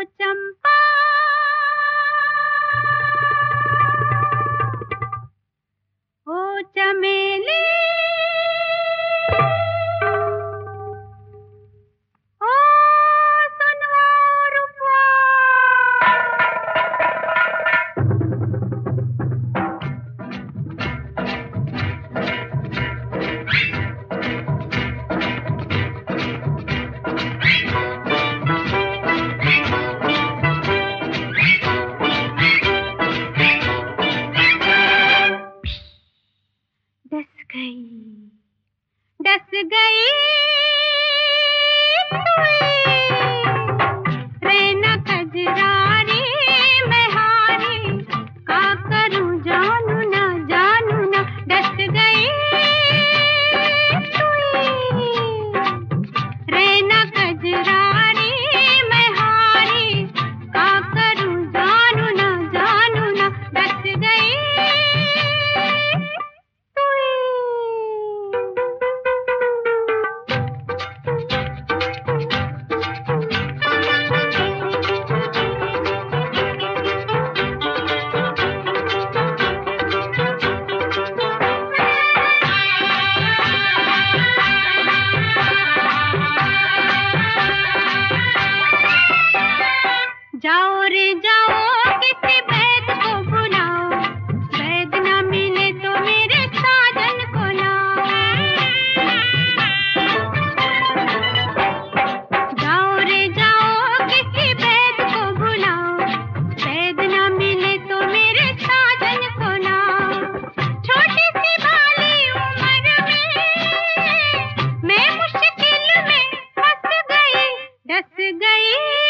चंपा ओ चमेली ओ सुनवा रुपवा डस गई रैना कजरारी मैं हारी का करूं जानू ना डस गई रैना कजरारी मैं हारी का करूं जानू ना डस गई जाओ रे जाओ किसी वैद को बुलाओ, वैद न मिले तो मेरे साजन को लाओ। जाओ रे जाओ किसी वैद को बुलाओ, वैद न मिले तो मेरे साजन को लाओ। छोटी सी बाली उम्र में मैं मुश्किल में फंस गई, डस गई।